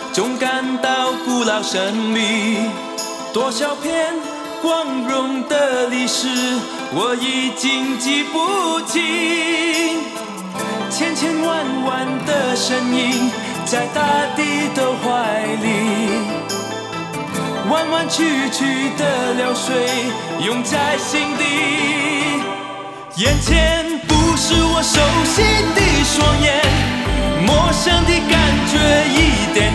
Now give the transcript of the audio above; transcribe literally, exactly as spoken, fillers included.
总感到古老神秘。多少篇光荣的历史，我已经记不清。千千万万的身影，在大地的怀里，弯弯曲曲的流水，涌在心底。眼前不是我熟悉的双眼，陌生的感觉一点